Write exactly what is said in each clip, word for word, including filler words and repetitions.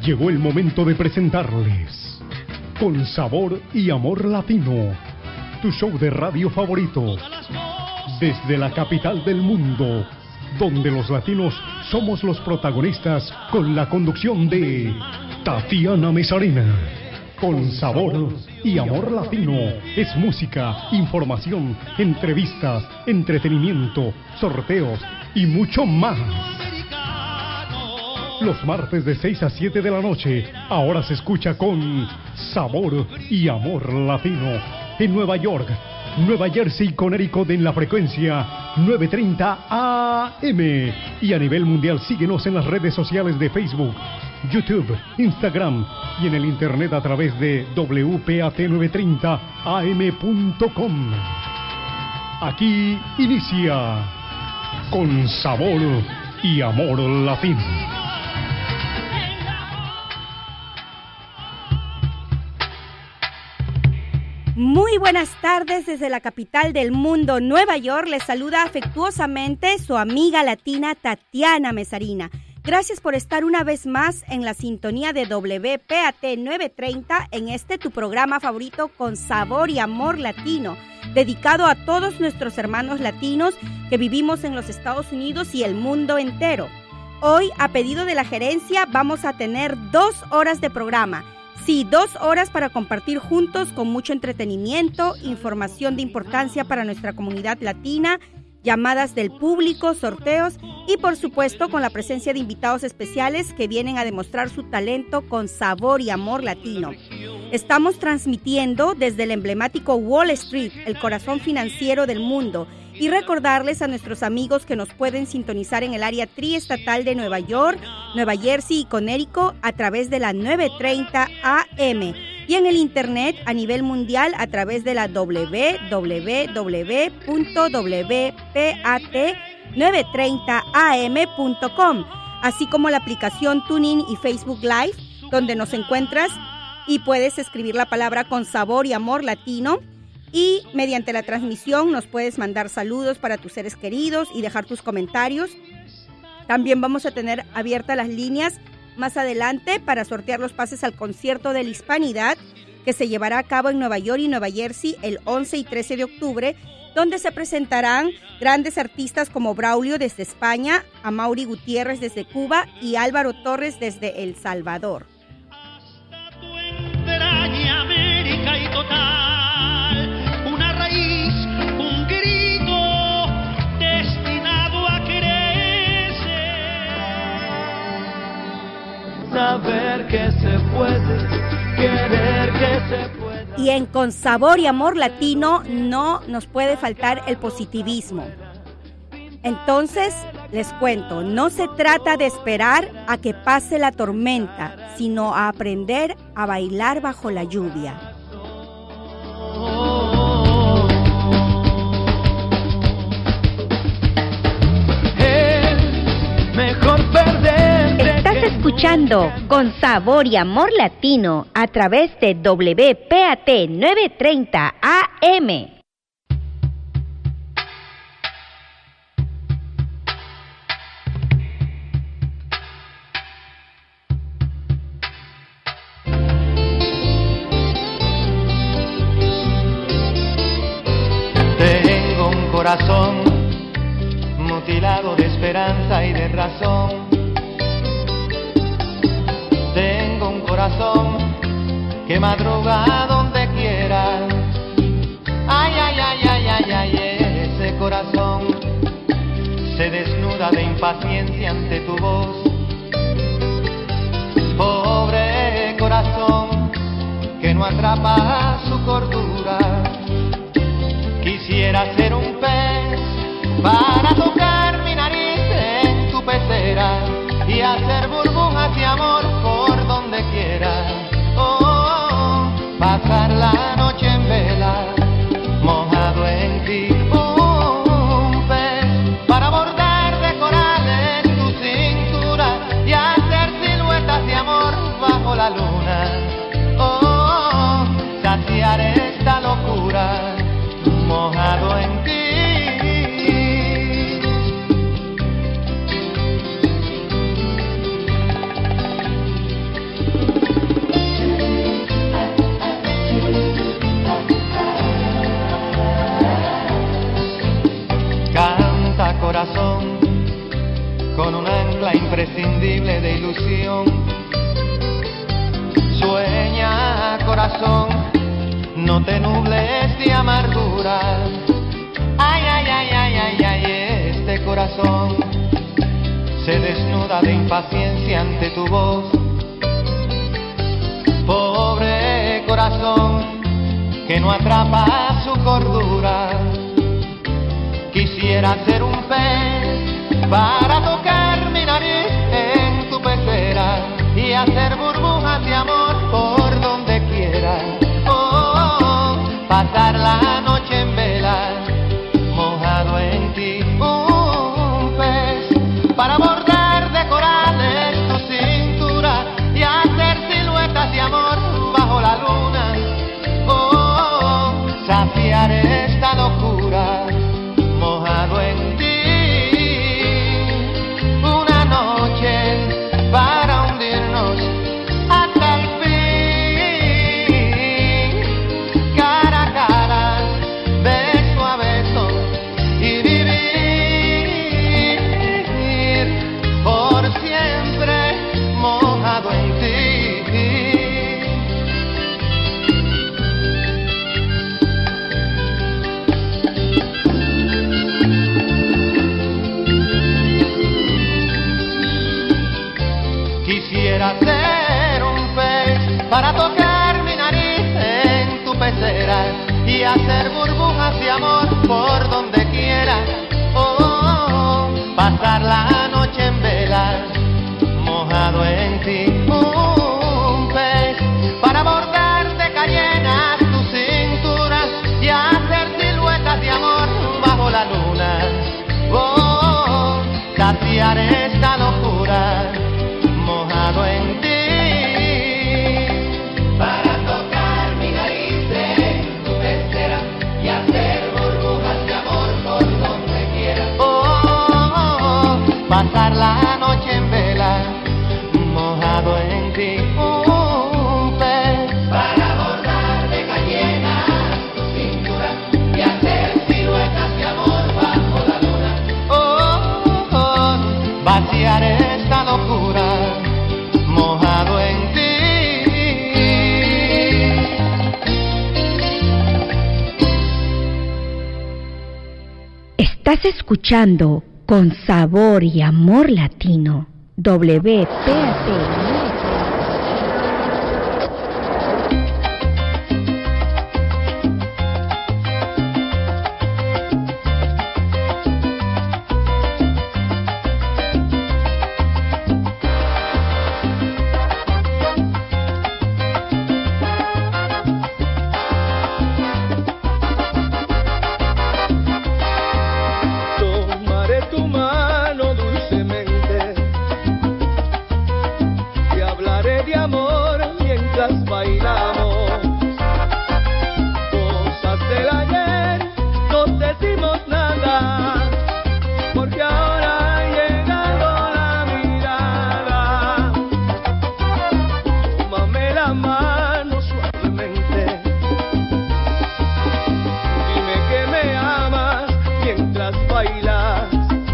Llegó el momento de presentarles Con Sabor y Amor Latino, tu show de radio favorito, desde la capital del mundo, donde los latinos somos los protagonistas, con la conducción de Tatiana Mesarina. Con Sabor y Amor Latino es música, información, entrevistas, entretenimiento, sorteos y mucho más. Los martes de seis a siete de la noche, ahora se escucha con Sabor y Amor Latino en Nueva York, Nueva Jersey, Connecticut en la frecuencia novecientos treinta A M. Y a nivel mundial síguenos en las redes sociales de Facebook, YouTube, Instagram y en el internet a través de w p a t novecientos treinta a m punto com. Aquí inicia Con Sabor y Amor Latino. Muy buenas tardes desde la capital del mundo, Nueva York. Les saluda afectuosamente su amiga latina Tatiana Mesarina. Gracias por estar una vez más en la sintonía de W P A T novecientos treinta en este tu programa favorito Con Sabor y Amor Latino, dedicado a todos nuestros hermanos latinos que vivimos en los Estados Unidos y el mundo entero. Hoy, a pedido de la gerencia, vamos a tener dos horas de programa. Sí, dos horas para compartir juntos con mucho entretenimiento, información de importancia para nuestra comunidad latina, llamadas del público, sorteos y por supuesto con la presencia de invitados especiales que vienen a demostrar su talento con sabor y amor latino. Estamos transmitiendo desde el emblemático Wall Street, el corazón financiero del mundo, y recordarles a nuestros amigos que nos pueden sintonizar en el área triestatal de Nueva York, Nueva Jersey y Connecticut a través de la novecientos treinta A M y en el internet a nivel mundial a través de la w w w punto w p a t novecientos treinta a m punto com, así como la aplicación TuneIn y Facebook Live, donde nos encuentras y puedes escribir la palabra Con Sabor y Amor Latino. Y mediante la transmisión nos puedes mandar saludos para tus seres queridos y dejar tus comentarios. También vamos a tener abiertas las líneas más adelante para sortear los pases al concierto de la Hispanidad que se llevará a cabo en Nueva York y Nueva Jersey el once y trece de octubre, donde se presentarán grandes artistas como Braulio desde España, Amaury Gutiérrez desde Cuba y Álvaro Torres desde El Salvador. América y total, una raíz, un grito destinado a crecer. Saber que se puede, querer que se puede. Y en Con Sabor y Amor Latino no nos puede faltar el positivismo. Entonces, les cuento, no se trata de esperar a que pase la tormenta, sino a aprender a bailar bajo la lluvia. Es mejor perder. Estás escuchando Con Sabor y Amor Latino a través de W P A T novecientos treinta A M. Corazón mutilado de esperanza y de razón. Tengo un corazón que madruga donde quiera. Ay, ay, ay, ay, ay, ay, ese corazón se desnuda de impaciencia ante tu voz. Pobre corazón que no atrapa su cordura. Quisiera ser un pez para tocar mi nariz en tu pecera y hacer burbujas de amor por donde quiera. Oh, pasar la noche en vela, mojado en ti. Un pez para bordar de coral en tu cintura y hacer siluetas de amor bajo la luna. Oh, saciar esta locura mojado en ti. imprescindible de ilusión. Sueña, corazón, no te nubles de amargura. Ay, ay, ay, ay, ay, ay, este corazón se desnuda de impaciencia ante tu voz. Pobre corazón que no atrapa su cordura. Quisiera ser un pez para tocar mi nariz en tu pecera y hacer burbujas de amor por donde quiera. Oh, oh, pasar la noche en vela, mojado en ti. Un pez para bordar de corales tu cintura y hacer siluetas de amor bajo la luna. Oh, oh, saciar esta locura, mojado en ti. Una noche para hundirnos hasta el fin, cara a cara, beso a beso, y vivir por siempre mojado en ti. Quisiera ser un pez para tocar mi nariz en tu pecera y hacer burbujas de amor por donde quiera. Oh, oh, oh, pasar la noche en vela, mojado en ti. Un pez para bordar de cayenas tu cintura y hacer siluetas de amor bajo la luna. Oh, oh, oh, saciar esta locura, mojado en ti. Para tocar mi nariz en tu pecera y hacer burbujas de amor por donde quiera. Oh, oh, oh, oh, pasar la noche en vela, mojado en ti. Un pez para bordar de cayenas tu cintura y hacer siluetas de amor bajo la luna. Oh, oh, oh, vaciar esta locura, mojado en ti. Estás escuchando Con Sabor y Amor Latino, W P A T. Tomaré tu mano dulcemente y hablaré de amor mientras bailamos. Cosas del ayer no decimos nada, porque ahora ha llegado la mirada. Tómame la mano suavemente, dime que me amas mientras bailas.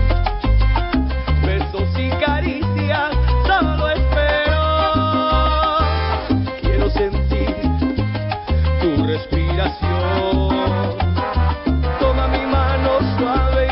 Besos y caricias solo espero. Quiero sentir tu respiración. Toma mi mano suave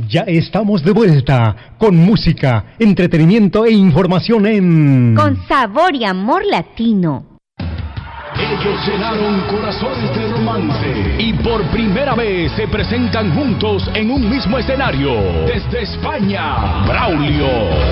Ya estamos de vuelta con música, entretenimiento e información en... Con sabor y amor latino. Ellos llenaron corazones de romance y por primera vez se presentan juntos en un mismo escenario. Desde España, Braulio.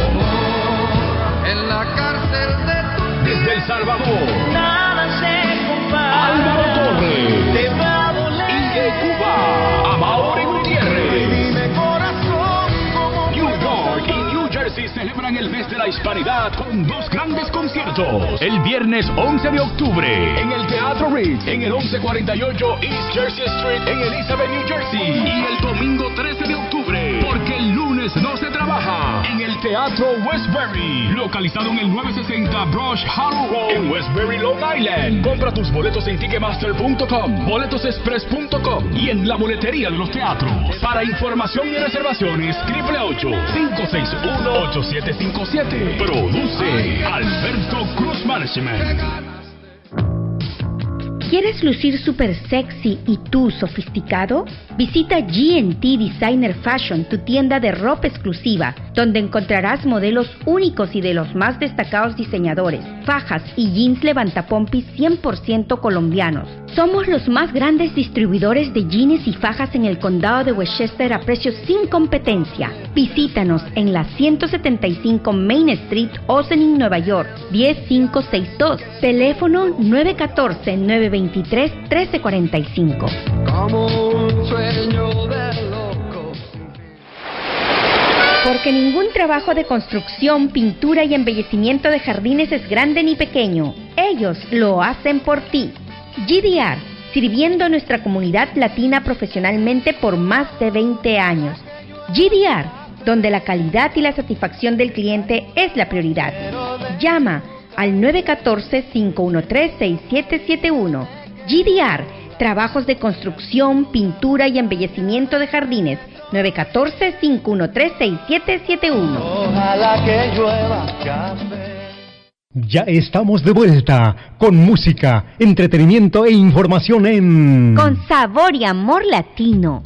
En la cárcel de tu... Desde El Salvador, nada se compara. Álvaro Torres. Te va a doler. Y de Cuba, Amaury Gutiérrez. Dime corazón cómo New York y New Jersey celebran el mes de la hispanidad con dos grandes conciertos. El viernes once de octubre en el Teatro Ritz, en el once cuarenta y ocho East Jersey Street en Elizabeth, New Jersey. Y el domingo trece de octubre, porque el lunes no se trabaja, en el Teatro Westbury, localizado en el novecientos sesenta Brush Hollow Road en Westbury, Long Island. Compra tus boletos en ticketmaster punto com, boletos express punto com y en la boletería de los teatros. Para información y reservaciones, triple ocho, cinco seis uno, ocho siete cinco siete. Produce Alberto Cruz Management. ¿Quieres lucir súper sexy y tú sofisticado? Visita G and T Designer Fashion, tu tienda de ropa exclusiva, donde encontrarás modelos únicos y de los más destacados diseñadores, fajas y jeans levantapompis cien por ciento colombianos. Somos los más grandes distribuidores de jeans y fajas en el condado de Westchester a precios sin competencia. Visítanos en la ciento setenta y cinco Main Street, Ossining, Nueva York, diez mil quinientos sesenta y dos. Teléfono nueve uno cuatro, nueve dos tres, uno tres cuatro cinco. como un sueño de loco. Porque ningún trabajo de construcción, pintura y embellecimiento de jardines es grande ni pequeño. Ellos lo hacen por ti. G D R, sirviendo a nuestra comunidad latina profesionalmente por más de veinte años. G D R, donde la calidad y la satisfacción del cliente es la prioridad. Llama al nueve uno cuatro, cinco uno tres, seis siete siete uno. G D R, trabajos de construcción, pintura y embellecimiento de jardines. nueve uno cuatro, cinco uno tres, seis siete siete uno. Ojalá que llueva café. Ya estamos de vuelta con música, entretenimiento e información en... Con sabor y amor latino.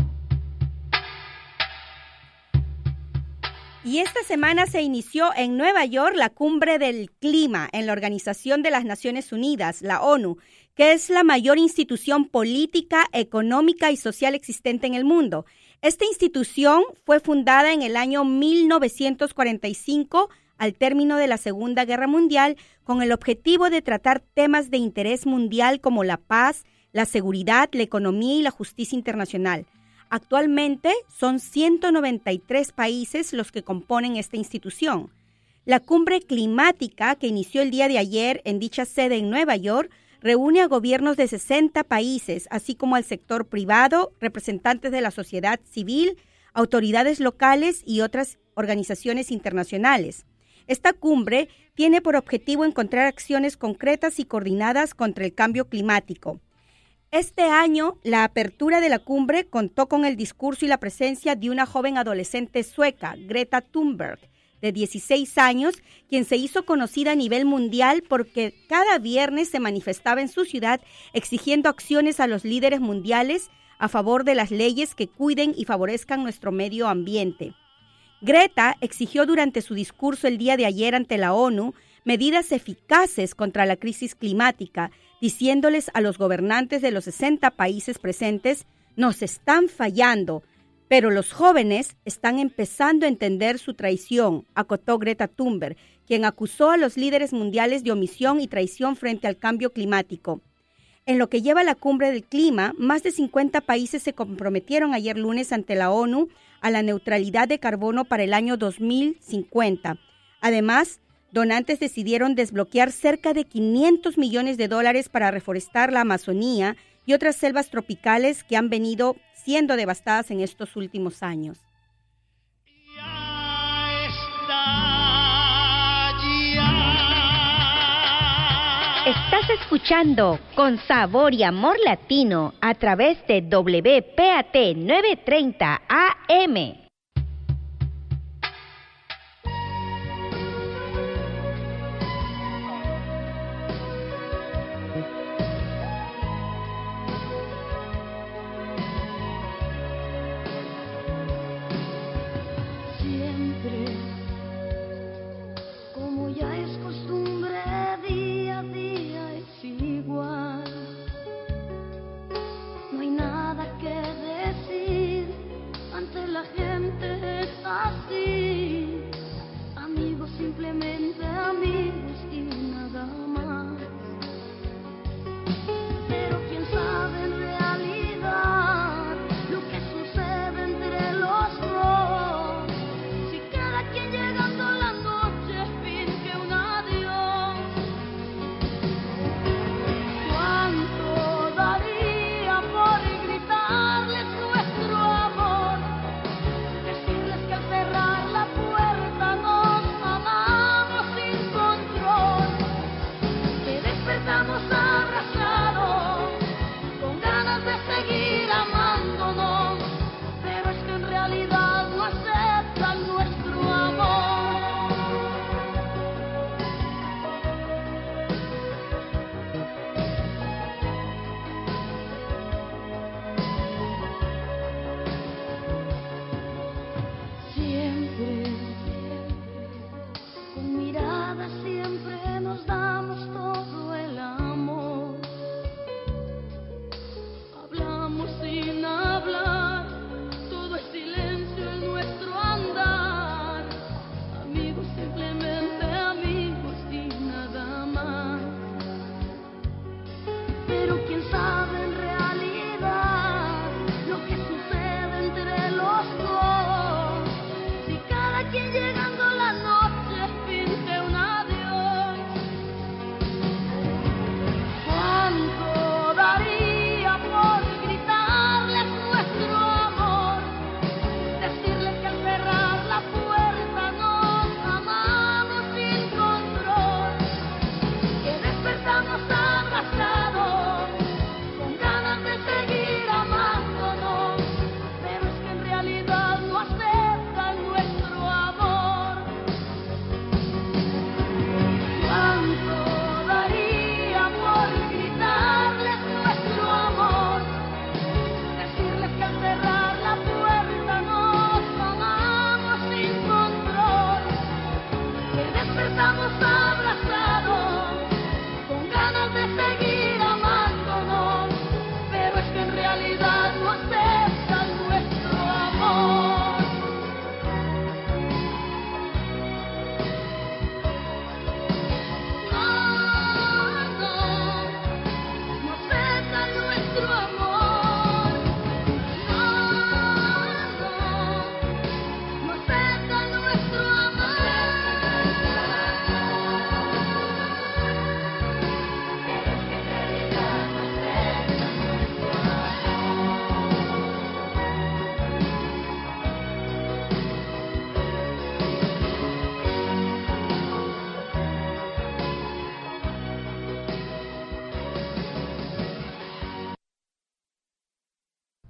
Y esta semana se inició en Nueva York la Cumbre del Clima en la Organización de las Naciones Unidas, la ONU, que es la mayor institución política, económica y social existente en el mundo. Esta institución fue fundada en el año mil novecientos cuarenta y cinco, al término de la Segunda Guerra Mundial, con el objetivo de tratar temas de interés mundial como la paz, la seguridad, la economía y la justicia internacional. Actualmente son ciento noventa y tres países los que componen esta institución. La cumbre climática, que inició el día de ayer en dicha sede en Nueva York, reúne a gobiernos de sesenta países, así como al sector privado, representantes de la sociedad civil, autoridades locales y otras organizaciones internacionales. Esta cumbre tiene por objetivo encontrar acciones concretas y coordinadas contra el cambio climático. Este año, la apertura de la cumbre contó con el discurso y la presencia de una joven adolescente sueca, Greta Thunberg, de dieciséis años, quien se hizo conocida a nivel mundial porque cada viernes se manifestaba en su ciudad exigiendo acciones a los líderes mundiales a favor de las leyes que cuiden y favorezcan nuestro medio ambiente. Greta exigió durante su discurso el día de ayer ante la ONU medidas eficaces contra la crisis climática, diciéndoles a los gobernantes de los sesenta países presentes: nos están fallando, pero los jóvenes están empezando a entender su traición, acotó Greta Thunberg, quien acusó a los líderes mundiales de omisión y traición frente al cambio climático. En lo que lleva la cumbre del clima, más de cincuenta países se comprometieron ayer lunes ante la ONU a la neutralidad de carbono para el año dos mil cincuenta. Además, donantes decidieron desbloquear cerca de quinientos millones de dólares para reforestar la Amazonía y otras selvas tropicales que han venido siendo devastadas en estos últimos años. Estás escuchando Con Sabor y Amor Latino a través de W P A T novecientos treinta A M.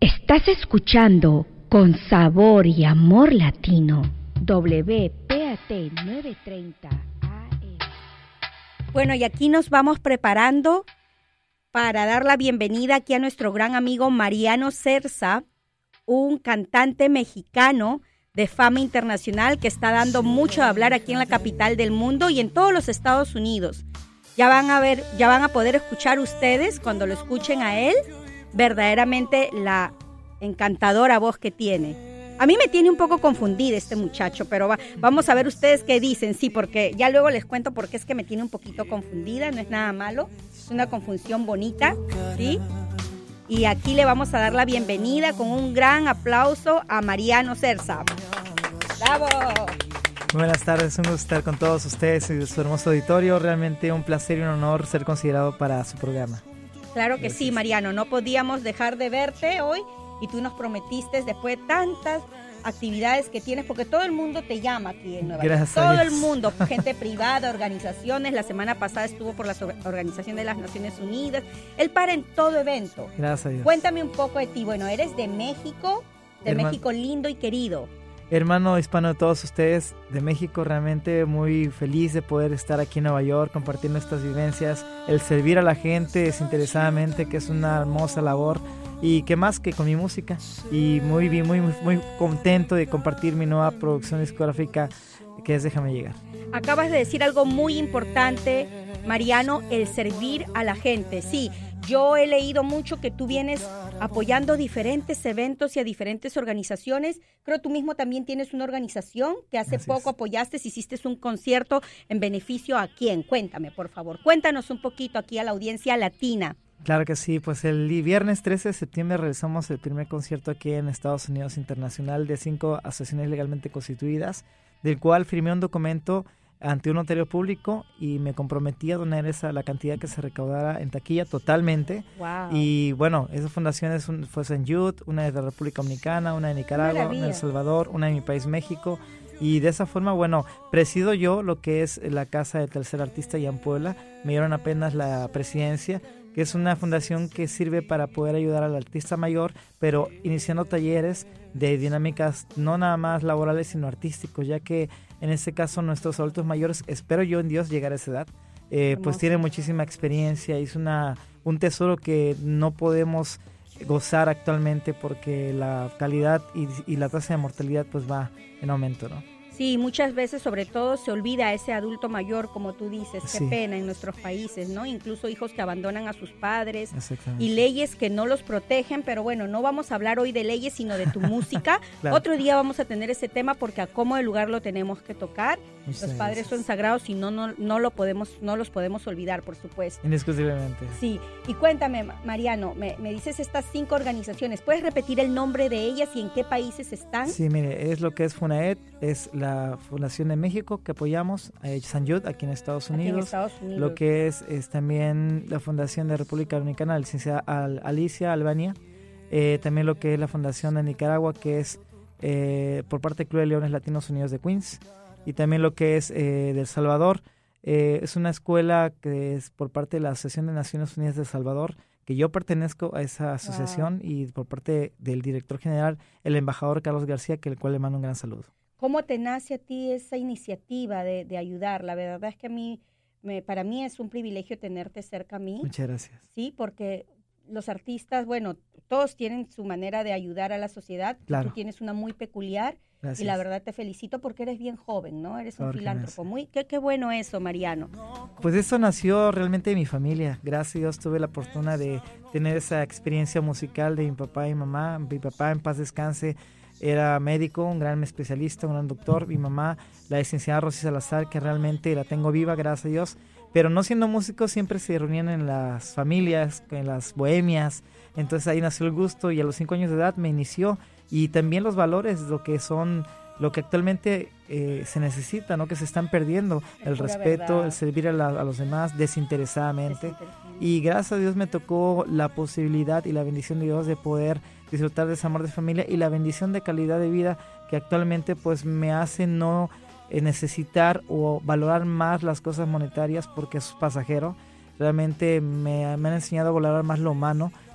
Estás escuchando Con Sabor y Amor Latino, W P A T novecientos treinta A M. Bueno, y aquí nos vamos preparando para dar la bienvenida aquí a nuestro gran amigo Mariano Cerza, un cantante mexicano de fama internacional que está dando mucho a hablar aquí en la capital del mundo y en todos los Estados Unidos. Ya van a ver, ya van a poder escuchar ustedes, cuando lo escuchen a él, verdaderamente la encantadora voz que tiene. A mí me tiene un poco confundida este muchacho, pero va, vamos a ver ustedes qué dicen, sí, porque ya luego les cuento por qué es que me tiene un poquito confundida, no es nada malo, es una confusión bonita, ¿sí? Y aquí le vamos a dar la bienvenida con un gran aplauso a Mariano Cerza. ¡Bravo! Buenas tardes, un gusto estar con todos ustedes y su hermoso auditorio. Realmente un placer y un honor ser considerado para su programa. Claro que Gracias. Sí, Mariano. No podíamos dejar de verte hoy y tú nos prometiste, después de tantas actividades que tienes, porque todo el mundo te llama aquí en Nueva York. Todo el mundo, gente privada, organizaciones. La semana pasada estuvo por la Organización de las Naciones Unidas. Él para en todo evento. Gracias a Dios. Cuéntame un poco de ti. Bueno, eres de México, de Herman... México lindo y querido. Hermano hispano de todos ustedes, de México, realmente muy feliz de poder estar aquí en Nueva York, compartir nuestras vivencias, el servir a la gente desinteresadamente, que es una hermosa labor, y que más que con mi música, y muy bien, muy, muy, muy contento de compartir mi nueva producción discográfica, que es Déjame Llegar. Acabas de decir algo muy importante, Mariano, el servir a la gente. Sí, yo he leído mucho que tú vienes apoyando diferentes eventos y a diferentes organizaciones. Creo tú mismo también tienes una organización que hace Así poco es. apoyaste, hiciste un concierto en beneficio a quién. Cuéntame, por favor. Cuéntanos un poquito aquí a la audiencia latina. Claro que sí, pues el viernes trece de septiembre realizamos el primer concierto aquí en Estados Unidos internacional de cinco asociaciones legalmente constituidas, del cual firmé un documento ante un notario público y me comprometí a donar esa la cantidad que se recaudara en taquilla totalmente. Wow. Y bueno, esas fundaciones fue Saint Jude, una de la República Dominicana, una de Nicaragua, una de El Salvador, una de mi país México. Y de esa forma, bueno, presido yo lo que es la Casa del Tercer Artista allá en Puebla. Me dieron apenas la presidencia, que es una fundación que sirve para poder ayudar al artista mayor, pero iniciando talleres de dinámicas no nada más laborales, sino artísticos, ya que en este caso nuestros adultos mayores, espero yo en Dios llegar a esa edad, eh, pues tienen muchísima experiencia, y es una, un tesoro que no podemos gozar actualmente porque la calidad y, y la tasa de mortalidad pues va en aumento, ¿no? Sí, muchas veces sobre todo se olvida a ese adulto mayor, como tú dices, qué sí. pena en nuestros países, ¿no? Incluso hijos que abandonan a sus padres y leyes que no los protegen, pero bueno, no vamos a hablar hoy de leyes, sino de tu música. Claro. Otro día vamos a tener ese tema porque a como de lugar lo tenemos que tocar. Muchas los padres gracias. Son sagrados y no, no, no, lo podemos, no los podemos olvidar, por supuesto. Indiscutiblemente. Sí, y cuéntame, Mariano, me, me dices estas cinco organizaciones, ¿puedes repetir el nombre de ellas y en qué países están? Sí, mire, es lo que es FUNAED, es la Fundación de México que apoyamos, a Saint Jude aquí en Estados Unidos, en Estados Unidos. Lo que es, es también la Fundación de República Dominicana, la licenciada Alicia Albania, eh, también lo que es la Fundación de Nicaragua, que es eh, por parte del Club de Leones Latinos Unidos de Queens, y también lo que es eh, de El Salvador, eh, es una escuela que es por parte de la Asociación de Naciones Unidas de El Salvador, que yo pertenezco a esa asociación, wow. y por parte del director general, el embajador Carlos García, que el cual le mando un gran saludo. ¿Cómo te nace a ti esa iniciativa de, de ayudar? La verdad es que a mí, me, para mí es un privilegio tenerte cerca a mí. Muchas gracias. Sí, porque los artistas, bueno, todos tienen su manera de ayudar a la sociedad. Claro. Tú tienes una muy peculiar. Gracias. Y la verdad te felicito porque eres bien joven, ¿no? Eres un Por filántropo. Muy, qué, qué bueno eso, Mariano. Pues eso nació realmente de mi familia. Gracias a Dios tuve la fortuna de tener esa experiencia musical de mi papá y mamá. Mi papá, en paz descanse, era médico, un gran especialista, un gran doctor. Mi mamá, la licenciada Rosy Salazar, que realmente la tengo viva, gracias a Dios. Pero no siendo músicos, siempre se reunían en las familias, en las bohemias. Entonces ahí nació el gusto y a los cinco años de edad me inició. Y también los valores, lo que son, lo que actualmente eh, se necesita, ¿no? Que se están perdiendo. Es el respeto, verdad. El servir a, la, a los demás desinteresadamente. desinteresadamente. Y gracias a Dios me tocó la posibilidad y la bendición de Dios de poder disfrutar de ese amor de familia y la bendición de calidad de vida que actualmente pues me hace no eh, necesitar o valorar más las cosas monetarias porque es pasajero. Realmente me, me han enseñado a valorar más lo humano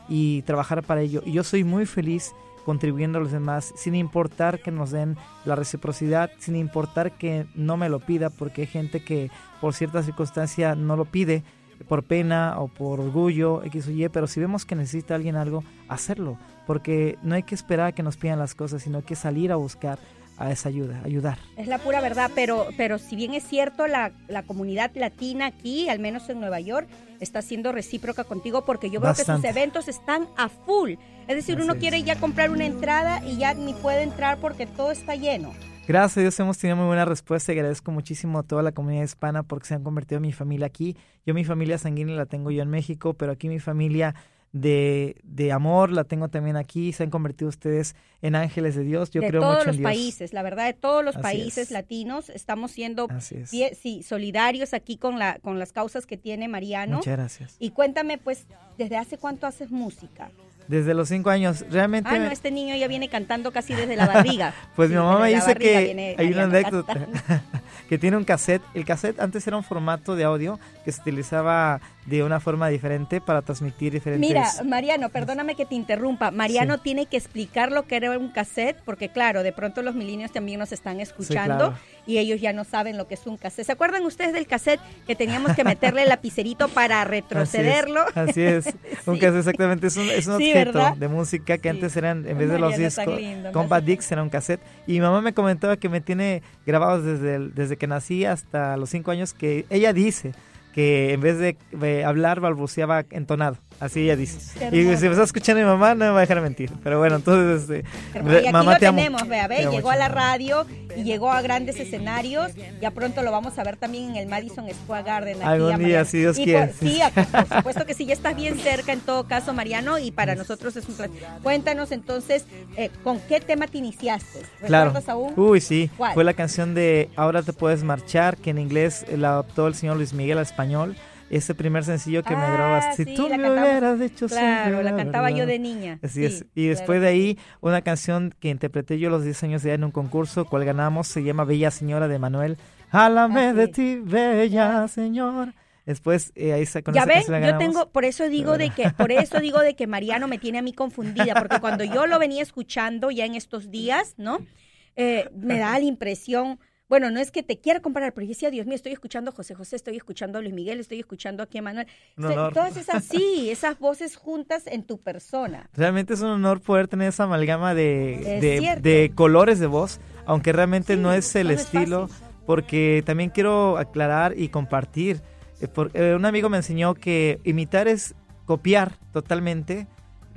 y trabajar para ello. Y yo soy muy feliz contribuyendo a los demás, sin importar que nos den la reciprocidad, sin importar que no me lo pida, porque hay gente que por cierta circunstancia no lo pide, por pena o por orgullo, X o Y, pero si vemos que necesita alguien algo, hacerlo, porque no hay que esperar a que nos pidan las cosas, sino hay que salir a buscar a esa ayuda, ayudar. Es la pura verdad, pero, pero si bien es cierto, la, la comunidad latina aquí, al menos en Nueva York, está siendo recíproca contigo, porque yo veo Bastante. que sus eventos están a full. Es decir, Así uno es. quiere ya comprar una entrada y ya ni puede entrar porque todo está lleno. Gracias a Dios hemos tenido muy buena respuesta y agradezco muchísimo a toda la comunidad hispana porque se han convertido en mi familia aquí. Yo mi familia sanguínea la tengo yo en México, pero aquí mi familia de, de amor la tengo también aquí. Se han convertido ustedes en ángeles de Dios. Yo de creo todos mucho los en Dios. países, la verdad, de todos los Así países es. latinos estamos siendo Así es. pie- sí, solidarios aquí con, la, con las causas que tiene Mariano. Muchas gracias. Y cuéntame, pues, ¿desde hace cuánto haces música? Desde los cinco años, realmente... Ah, no, este niño ya viene cantando casi desde la barriga. Pues Sí, mi mamá me desde la dice barriga que viene hay una Mariano anécdota, cantando. que tiene un cassette. El cassette antes era un formato de audio que se utilizaba de una forma diferente para transmitir diferentes... Mira, Mariano, perdóname que te interrumpa. Mariano Sí. tiene que explicar lo que era un cassette, porque claro, de pronto los milenios también nos están escuchando, claro. y ellos ya no saben lo que es un cassette. ¿Se acuerdan ustedes del cassette que teníamos que meterle el lapicerito para retrocederlo? Así es, así es. Un Sí. cassette exactamente, es un, es un Sí, objeto ¿verdad? de música que Sí. antes eran, en vez de los Mariano, tan discos, lindo, me Compact hace- Discs era un cassette. Y mi mamá me comentaba que me tiene grabados desde, el- desde que nací hasta los cinco años, que ella dice que en vez de, de hablar balbuceaba entonado, así ella dice. Qué Y hermoso. si me está escuchando mi mamá, no me va a dejar mentir. Pero bueno, entonces, este, Y aquí mamá lo te amo. tenemos, vea, Te ve, amo llegó mucho. a la radio y llegó a grandes escenarios. Ya pronto lo vamos a ver también en el Madison Square Garden. Aquí Algún a día, Mariano. si Dios Y quiere. por- sí, a- por supuesto que sí, ya estás bien cerca en todo caso, Mariano, y para nosotros es un placer. Cuéntanos entonces, eh, ¿con qué tema te iniciaste? Claro. ¿Recuerdas aún? Uy, sí. ¿Cuál? Fue la canción de Ahora te puedes marchar, que en inglés la adoptó el señor Luis Miguel al español. Ese primer sencillo que me Ah, grabas. Si sí, tú la me cantamos. hubieras dicho Claro, siempre la la cantaba yo verdad. de niña. Así Sí, es. Y después claro. de ahí, una canción que interpreté yo a los diez años de edad en un concurso, cual ganamos, se llama Bella Señora de Manuel. Háblame Ah, sí. de ti, bella señora. Después, eh, ahí está, con Ya esa ven, canción la yo ganamos. tengo, por eso digo de que, por eso digo de que Mariano me tiene a mí confundida, porque cuando yo lo venía escuchando ya en estos días, ¿no? Eh, me da la impresión, bueno, no es que te quiera comparar, pero yo decía, Dios mío, estoy escuchando a José José, estoy escuchando a Luis Miguel, estoy escuchando aquí a Manuel. Un O sea, honor. todas esas, sí, esas voces juntas en tu persona. Realmente es un honor poder tener esa amalgama de, Es de, cierto. de colores de voz, aunque realmente Sí, no es el no es estilo, fácil. porque también quiero aclarar y compartir. eh, por- eh, un amigo me enseñó que imitar es copiar totalmente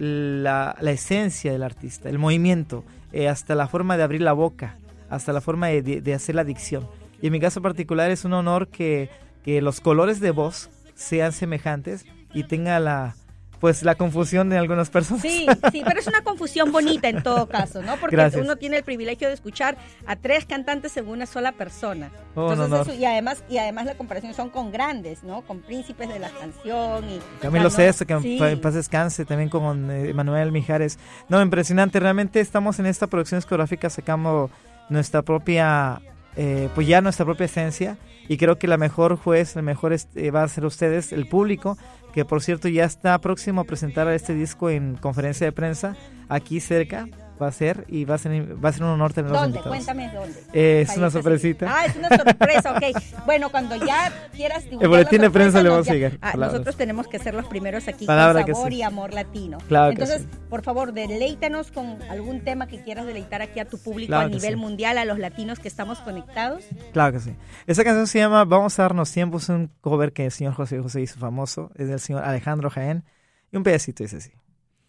la, la esencia del artista, el movimiento, eh, hasta la forma de abrir la boca, hasta la forma de, de- de hacer la dicción. Y en mi caso particular es un honor que, que los colores de voz sean semejantes y tenga la, pues, la confusión de algunas personas. Sí, sí, pero es una confusión bonita en todo caso, ¿no? Porque Gracias. uno tiene el privilegio de escuchar a tres cantantes en una sola persona. Oh, un Entonces honor. eso- y además y además la comparación son con grandes, ¿no? Con príncipes de la canción y Camilo o sea, ¿no? Sesto, que en Sí. pa- en paz descanse, también con eh, Manuel Mijares. No, impresionante, realmente estamos en esta producción discográfica sacando nuestra propia, eh, pues ya nuestra propia esencia, y creo que la mejor juez, el mejor este, va a ser ustedes, el público, que por cierto ya está próximo a presentar este disco en conferencia de prensa, aquí cerca va a ser, y va a ser, va a ser un honor tenerlos ¿Dónde? invitados. Cuéntame dónde. Eh, es Para una irte a sorpresita. seguir. Ah, es una sorpresa, ok. Bueno, cuando ya quieras divulgar El boletín la de prensa sorpresa, le nos vamos a ya- llegar, Ah, palabras. nosotros tenemos que ser los primeros aquí Palabra con que sabor sí. y amor latino. Claro que Entonces, sí. por favor, deleítanos con algún tema que quieras deleitar aquí a tu público Claro a que nivel sí. mundial, a los latinos que estamos conectados. Claro que sí. Esa canción se llama Vamos a darnos tiempo, es un cover que el señor José José hizo famoso, es del señor Alejandro Jaén, y un pedacito dice así.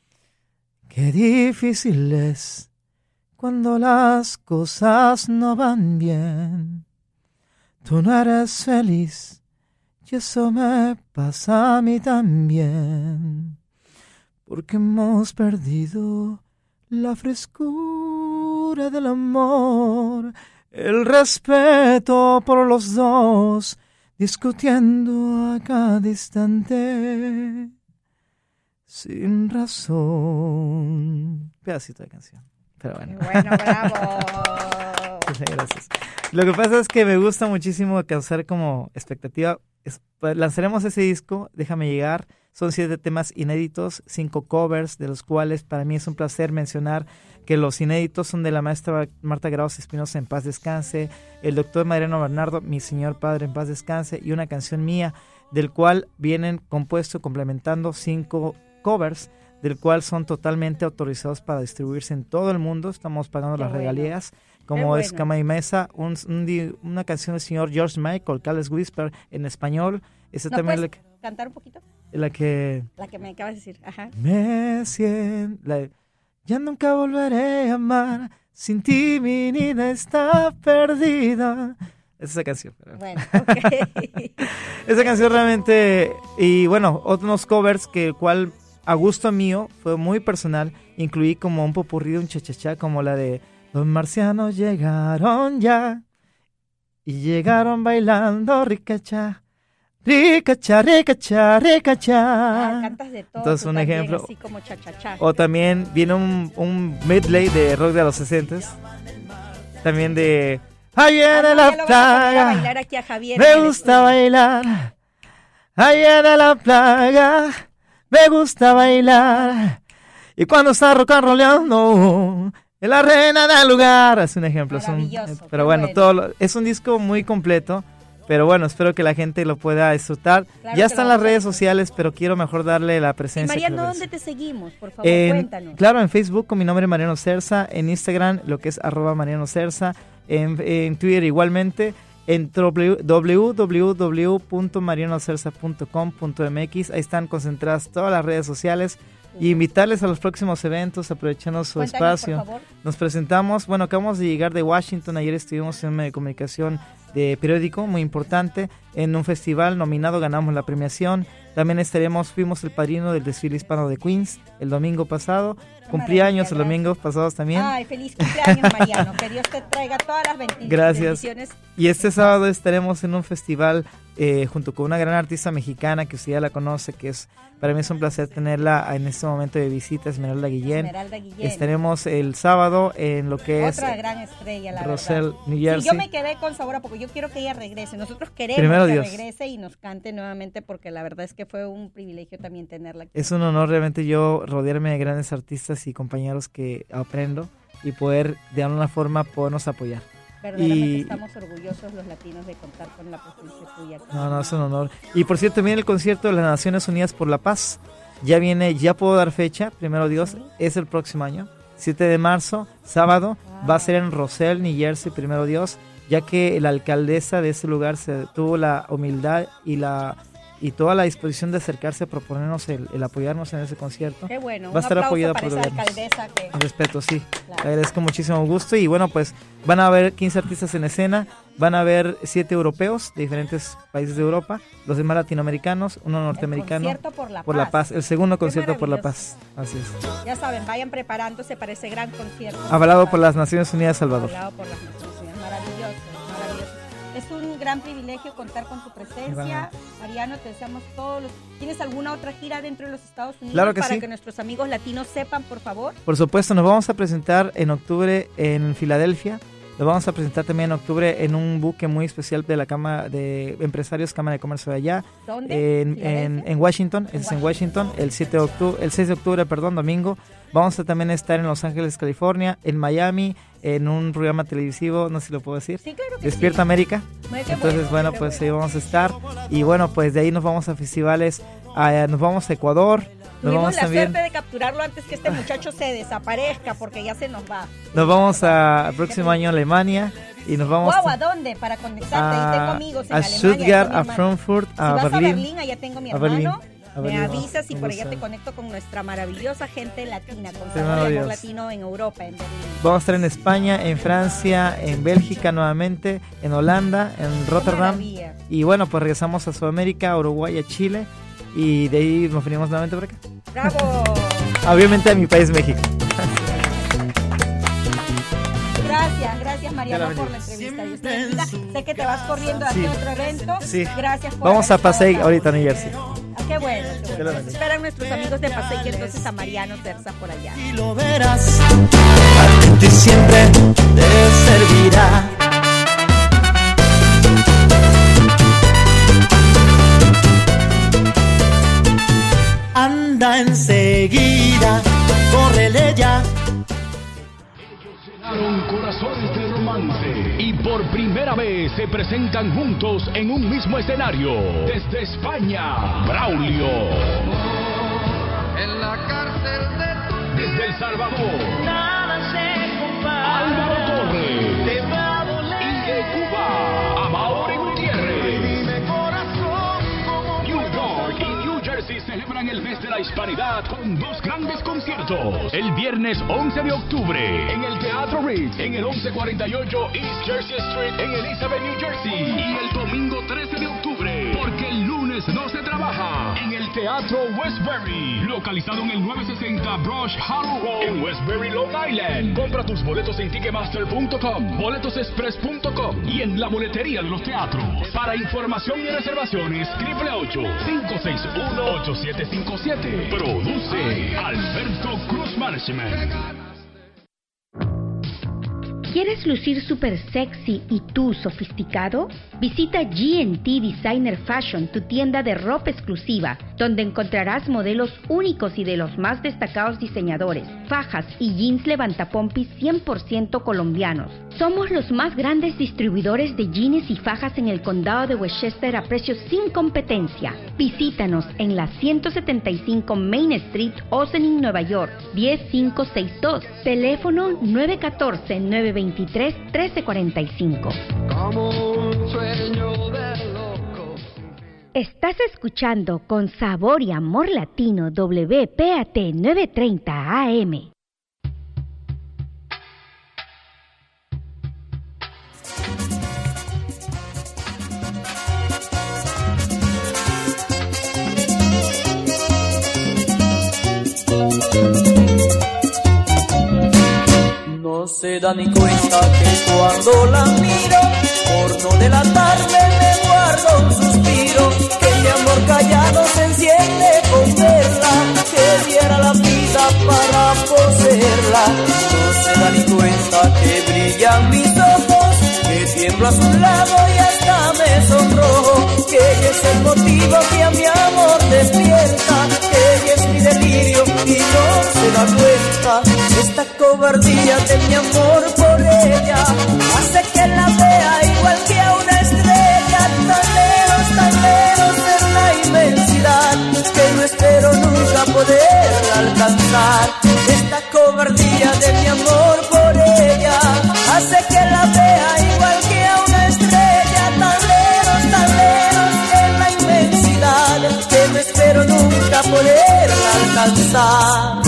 Qué difícil es cuando las cosas no van bien. Tú no eres feliz y eso me pasa a mí también. Porque hemos perdido la frescura del amor, el respeto por los dos, discutiendo a cada instante sin razón. Pedacito de canción, pero bueno. Bueno, bravo. Muchas gracias. Lo que pasa es que me gusta muchísimo causar como expectativa. Es- pues, lanzaremos ese disco, Déjame Llegar, Son siete temas inéditos, cinco covers, de los cuales para mí es un placer mencionar que los inéditos son de la maestra Marta Graus Espinosa, en paz descanse, el doctor Mariano Bernardo, mi señor padre, en paz descanse, y una canción mía, del cual vienen compuesto, complementando cinco covers, del cual son totalmente autorizados para distribuirse en todo el mundo. Estamos pagando Qué las bueno. regalías, como bueno. es Cama y Mesa, un, un, una canción del señor George Michael, Careless Whisper, en español. Esa ¿No también puedes la, cantar un poquito? La que... La que me acabas de decir, ajá. Me siento... La, ya nunca volveré a amar, sin ti mi vida está perdida. Es esa canción. Bueno, ok. Esa canción realmente... Y bueno, otros covers que el cual... a gusto mío, fue muy personal, incluí como un popurrí, un chachachá, como la de los marcianos llegaron ya, y llegaron bailando ricachá, ricachá, ricachá, ricachá. Ah, cantas de todo. Entonces un también, ejemplo. Así como chachachá. O también viene un, un medley de rock de los sesentas, también de... Ahí viene ah, no, la plaga, aquí a Javier, me gusta bailar, ahí viene la plaga, me gusta bailar, y cuando está rock and rollando, es la reina del lugar. Es un ejemplo. Es un, pero bueno, bueno. Todo lo, es un disco muy completo, pero bueno, espero que la gente lo pueda disfrutar. Claro, ya están las redes sociales, pero quiero mejor darle la presencia. Y Mariano, ¿dónde te seguimos? Por favor, en, cuéntanos. Claro, en Facebook con mi nombre Mariano Cerza, en Instagram lo que es arroba Mariano Cerza, en, en Twitter igualmente, en doble u doble u doble u punto mariano cerza punto com punto m x. Ahí están concentradas todas las redes sociales. Y invitarles a los próximos eventos, aprovechando su Cuéntanos, espacio. Nos presentamos, bueno, acabamos de llegar de Washington, ayer estuvimos en un medio de comunicación de periódico muy importante, en un festival nominado, ganamos la premiación. También estaremos, fuimos el padrino del desfile hispano de Queens el domingo pasado. Cumplí años el domingo pasados también. Ay, feliz cumpleaños, Mariano. Que Dios te traiga todas las bendiciones. Gracias. Y este sábado estaremos en un festival eh, junto con una gran artista mexicana que usted ya la conoce, que es, para mí es un placer tenerla en este momento de visita, Esmeralda Guillén. Esmeralda Guillén. Estaremos el sábado en lo que Otra es... Otra gran estrella, la Roselle, verdad. New Jersey. Sí, yo me quedé con sabor a poco. Yo quiero que ella regrese. Nosotros queremos Primero que Dios. regrese y nos cante nuevamente, porque la verdad es que fue un privilegio también tenerla aquí. Es un honor realmente yo rodearme de grandes artistas y compañeros que aprendo y poder de alguna forma podernos apoyar. Verdaderamente y, estamos orgullosos los latinos de contar con la presencia tuya. No, no, es un honor. Y por cierto, también el concierto de las Naciones Unidas por la Paz ya viene, ya puedo dar fecha, primero Dios, ¿sí? Es el próximo año, siete de marzo, sábado, wow. Va a ser en Roselle, New Jersey, primero Dios, ya que la alcaldesa de ese lugar se tuvo la humildad y la y toda la disposición de acercarse a proponernos el, el apoyarnos en ese concierto. Qué bueno, va a estar un apoyado para por esa alcaldesa que... Con respeto, sí. Claro. Le agradezco muchísimo gusto y bueno, pues van a haber quince artistas en escena, van a haber siete europeos de diferentes países de Europa, los demás latinoamericanos, uno norteamericano. El concierto por la por paz. la paz, el segundo concierto por la paz. Así es. Ya saben, vayan preparándose para ese gran concierto. Avalado por las Naciones Unidas Salvador. Avalado por las Naciones Unidas, maravilloso, maravilloso. Es un gran privilegio contar con tu presencia. Mariano, te deseamos todos los... ¿Tienes alguna otra gira dentro de los Estados Unidos? Claro que para sí. que nuestros amigos latinos sepan, por favor. Por supuesto, nos vamos a presentar en octubre en Filadelfia. Nos vamos a presentar también en octubre en un buque muy especial de la Cámara de Empresarios, Cámara de Comercio de allá. ¿Dónde? En, en, en Washington, en es en Washington, el siete de octubre, el seis de octubre, perdón, domingo. Vamos a también estar en Los Ángeles, California, en Miami, en un programa televisivo, no sé si lo puedo decir. Sí, claro que Despierta sí. América. Muy Entonces, bueno, bueno, pues ahí vamos a estar. Y bueno, pues de ahí nos vamos a festivales, a, nos vamos a Ecuador. Nos Tuvimos vamos la también... suerte de capturarlo antes que este muchacho se desaparezca, porque ya se nos va. Nos vamos a, al próximo año a Alemania. Y nos vamos wow, ¿a dónde? Para conectarte. A, ahí tengo amigos en a Alemania. Stuttgart, a Frankfurt, a si vas Berlín. a Berlín, allá tengo mi a hermano. Berlín, a me Berlín. avisas y Me por gusta. allá te conecto con nuestra maravillosa gente latina, con Sí, sabor y amor latino en Europa, en Berlín. Vamos a estar en España, en Francia, en Bélgica nuevamente, en Holanda, en Rotterdam. Y bueno, pues regresamos a Sudamérica, a Uruguay, a Chile. Y de ahí nos venimos nuevamente por acá. ¡Bravo! Obviamente a mi país, México. Gracias, gracias Mariano por la entrevista. Dios te bendiga. Sé que te vas corriendo hacia Sí. otro evento. Sí. Gracias por Vamos a haber estado Pasay acá. ahorita a New Jersey. Ah, qué bueno, qué bueno. Nos esperan nuestros amigos de Pasay y entonces a Mariano Cerza por allá. Y lo verás, a ti siempre te servirá. Por primera vez se presentan juntos en un mismo escenario. Desde España, Braulio. En la cárcel de tu... Desde El Salvador, Nada se compara. Álvaro Torres. Te va a doler. Y de Cuba, Amaury Gutiérrez. Dime, corazón, cómo New York y New Jersey celebran el mes de la hispanidad con dos grandes conciertos. El viernes once de octubre en el Teatro Ritz, en el once cuarenta y ocho East Jersey Street en Elizabeth, New Jersey. Y el domingo trece de octubre, porque el lunes no se trabaja, en el Teatro Westbury, localizado en el novecientos sesenta Brush Hollow Road en Westbury, Long Island. Compra tus boletos en ticketmaster punto com, boletos express punto com y en la boletería de los teatros. Para información y reservaciones, triple ocho, cinco seis uno, ocho siete cinco siete. Produce Alberto Cruz Management. ¿Quieres lucir súper sexy y tú sofisticado? Visita G and T Designer Fashion, tu tienda de ropa exclusiva, donde encontrarás modelos únicos y de los más destacados diseñadores, fajas y jeans levantapompis cien por ciento colombianos. Somos los más grandes distribuidores de jeans y fajas en el condado de Westchester a precios sin competencia. Visítanos en la ciento setenta y cinco Main Street, Ossining, Nueva York, diez mil quinientos sesenta y dos. Teléfono nueve uno cuatro, nueve dos tres, uno tres cuatro cinco. como un sueño de loco. Estás escuchando con sabor y amor latino W P A T novecientos treinta A M. No se da ni cuenta que cuando la miro, por no delatarme me guardo un suspiro, que mi amor callado se enciende con verla, que diera la vida para poseerla. No se da ni cuenta que brillan mis ojos, que tiemblo a su lado y hasta me sonrojo, que ella es el motivo que a mi amor despierta, que ella es mi delirio y no se da cuenta. Esta cobardía de mi amor por ella hace que la vea igual que a una estrella, tan lejos, tan lejos en la inmensidad, que no espero nunca poderla alcanzar. Esta cobardía de mi amor por ella hace que la vea igual que a una estrella, tan lejos, tan lejos en la inmensidad, que no espero nunca poderla alcanzar.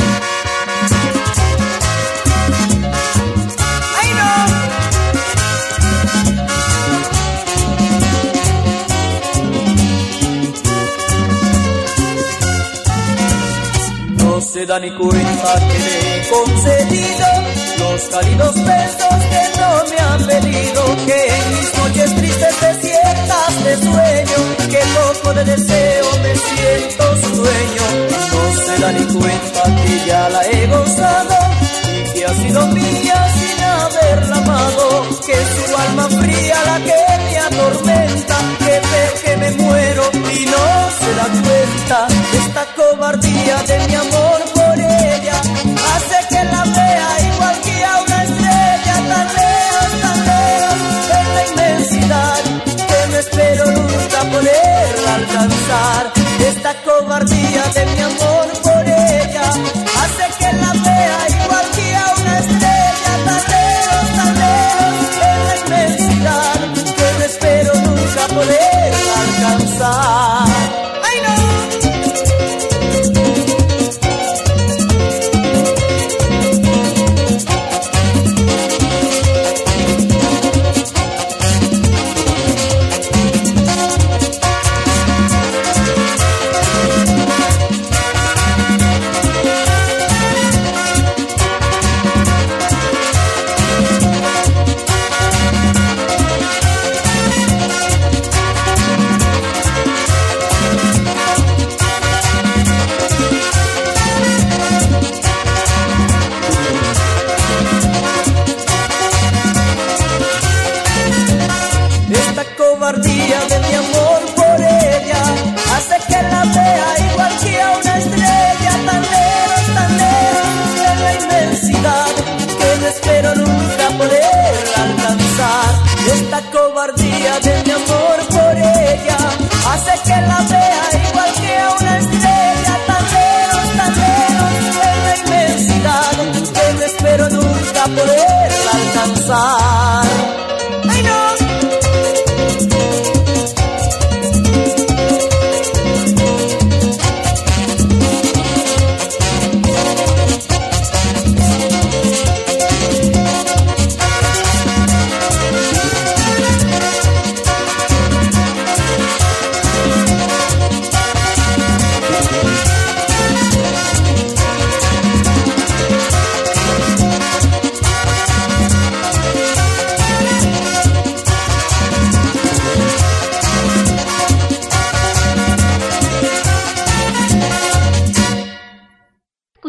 No se da ni cuenta que le he concedido los cálidos besos que no me han pedido, que en mis noches tristes desiertas de sueño, que loco de deseo me siento su dueño. No se da ni cuenta que ya la he gozado y que ha sido mía sin haberla amado, que es su alma fría la que me atormenta, que ve que me muero y no se da cuenta. Esta cobardía de mi amor por ella hace que la vea igual que a una estrella, tan lejos, tan lejos en la inmensidad, que no espero nunca poderla alcanzar. Esta cobardía de mi amor por ella hace que la vea igual que a una estrella, tan lejos, tan lejos en la inmensidad, que no espero nunca poderla alcanzar. ¡Ay, no!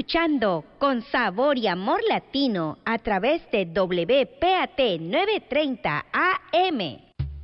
escuchando Con Sabor y Amor Latino a través de W P A T novecientos treinta A M.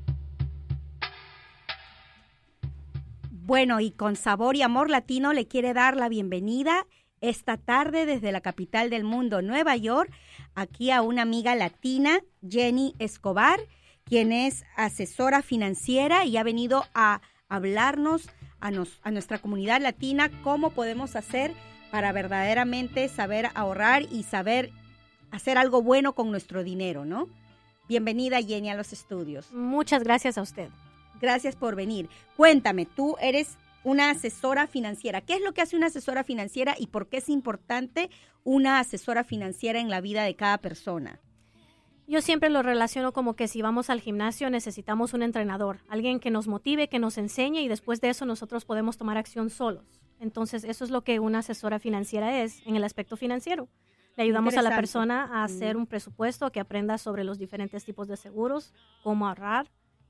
Bueno, y Con Sabor y Amor Latino le quiere dar la bienvenida esta tarde desde la capital del mundo, Nueva York, aquí a una amiga latina, Jenny Escobar, quien es asesora financiera y ha venido a hablarnos a, nos, a nuestra comunidad latina cómo podemos hacer para verdaderamente saber ahorrar y saber hacer algo bueno con nuestro dinero, ¿no? Bienvenida, Jenny, a los estudios. Muchas gracias a usted. Gracias por venir. Cuéntame, tú eres una asesora financiera. ¿Qué es lo que hace una asesora financiera y por qué es importante una asesora financiera en la vida de cada persona? Yo siempre lo relaciono como que si vamos al gimnasio necesitamos un entrenador, alguien que nos motive, que nos enseñe y después de eso nosotros podemos tomar acción solos. Entonces eso es lo que una asesora financiera es en el aspecto financiero. Le ayudamos a la persona a hacer un presupuesto, que aprenda sobre los diferentes tipos de seguros, cómo ahorrar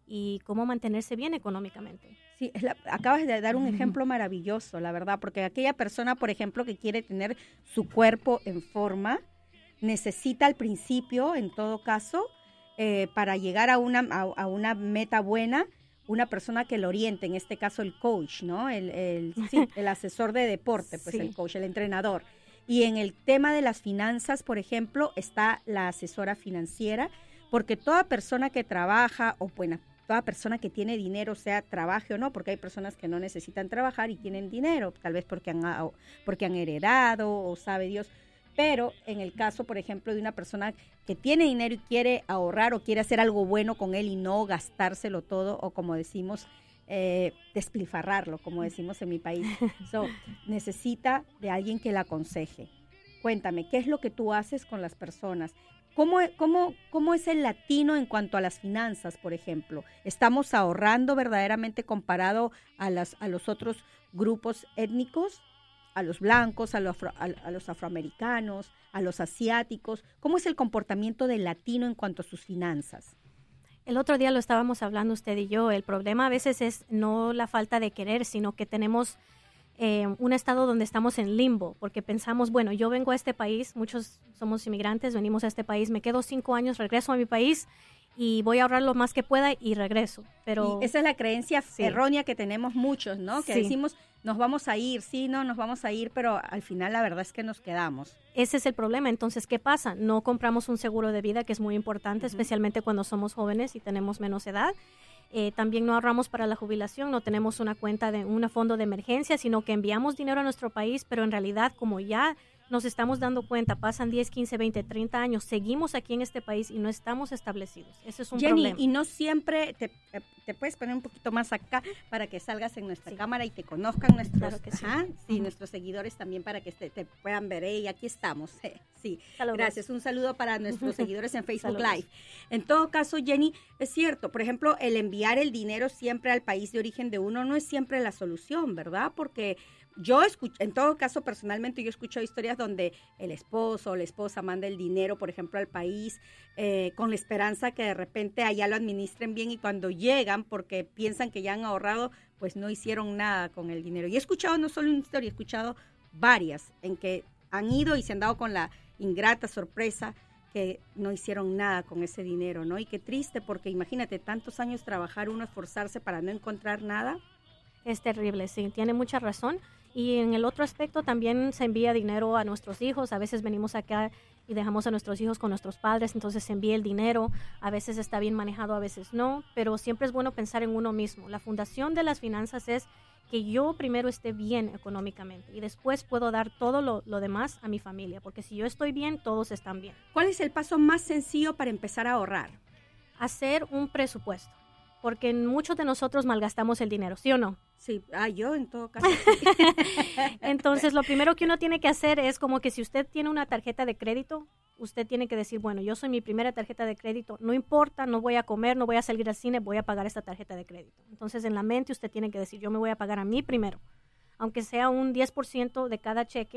y cómo mantenerse bien económicamente. Sí, es la, acabas de dar un ejemplo maravilloso, la verdad, porque aquella persona, por ejemplo, que quiere tener su cuerpo en forma, necesita al principio, en todo caso, eh, para llegar a una, a, a una meta buena, una persona que lo oriente, en este caso el coach, ¿no? El, el, sí, el asesor de deporte, pues sí. El coach, el entrenador. Y en el tema de las finanzas, por ejemplo, está la asesora financiera, porque toda persona que trabaja, o bueno, toda persona que tiene dinero, sea trabaje o no, porque hay personas que no necesitan trabajar y tienen dinero, tal vez porque han, porque han heredado o sabe Dios. Pero en el caso, por ejemplo, de una persona que tiene dinero y quiere ahorrar o quiere hacer algo bueno con él y no gastárselo todo, o como decimos, eh, despilfarrarlo, como decimos en mi país. So, necesita de alguien que la aconseje. Cuéntame, ¿qué es lo que tú haces con las personas? ¿Cómo, cómo, ¿Cómo es el latino en cuanto a las finanzas, por ejemplo? ¿Estamos ahorrando verdaderamente comparado a, las, a los otros grupos étnicos? A los blancos, a los, afro, a, a los afroamericanos, a los asiáticos. ¿Cómo es el comportamiento del latino en cuanto a sus finanzas? El otro día lo estábamos hablando usted y yo. El problema a veces es no la falta de querer, sino que tenemos eh, un estado donde estamos en limbo, porque pensamos, bueno, yo vengo a este país, muchos somos inmigrantes, venimos a este país, me quedo cinco años, regreso a mi país y voy a ahorrar lo más que pueda y regreso. Pero y esa es la creencia sí. errónea que tenemos muchos, ¿no? Que sí. decimos, nos vamos a ir, sí, no, nos vamos a ir, pero al final la verdad es que nos quedamos. Ese es el problema. Entonces, ¿qué pasa? No compramos un seguro de vida, que es muy importante, uh-huh. especialmente cuando somos jóvenes y tenemos menos edad. Eh, también no ahorramos para la jubilación, no tenemos una cuenta de un fondo de emergencia, sino que enviamos dinero a nuestro país, pero en realidad, como ya nos estamos dando cuenta, pasan diez, quince, veinte, treinta años, seguimos aquí en este país y no estamos establecidos. Ese es un Jenny, problema. Y no siempre, te, te puedes poner un poquito más acá para que salgas en nuestra sí. cámara y te conozcan nuestros, claro que sí. ajá, sí, uh-huh. nuestros seguidores también para que te, te puedan ver. Y aquí estamos. Sí, Saludos. Gracias. Un saludo para nuestros seguidores en Facebook Saludos. Live. En todo caso, Jenny, es cierto, por ejemplo, el enviar el dinero siempre al país de origen de uno no es siempre la solución, ¿verdad? Porque yo escucho, en todo caso, personalmente, yo escucho historias donde el esposo o la esposa manda el dinero, por ejemplo, al país eh, con la esperanza que de repente allá lo administren bien y cuando llegan, porque piensan que ya han ahorrado, pues no hicieron nada con el dinero. Y he escuchado no solo una historia, he escuchado varias en que han ido y se han dado con la ingrata sorpresa que no hicieron nada con ese dinero, ¿no? Y qué triste, porque imagínate, tantos años trabajar uno, esforzarse para no encontrar nada. Es terrible, sí, tiene mucha razón. Y en el otro aspecto también se envía dinero a nuestros hijos. A veces venimos acá y dejamos a nuestros hijos con nuestros padres, entonces se envía el dinero. A veces está bien manejado, a veces no, pero siempre es bueno pensar en uno mismo. La fundación de las finanzas es que yo primero esté bien económicamente y después puedo dar todo lo, lo demás a mi familia, porque si yo estoy bien, todos están bien. ¿Cuál es el paso más sencillo para empezar a ahorrar? Hacer un presupuesto. Porque muchos de nosotros malgastamos el dinero, ¿sí o no? Sí, ah, yo en todo caso. Entonces, lo primero que uno tiene que hacer es como que si usted tiene una tarjeta de crédito, usted tiene que decir, bueno, yo soy mi primera tarjeta de crédito, no importa, no voy a comer, no voy a salir al cine, voy a pagar esta tarjeta de crédito. Entonces, en la mente usted tiene que decir, yo me voy a pagar a mí primero, aunque sea un diez por ciento de cada cheque,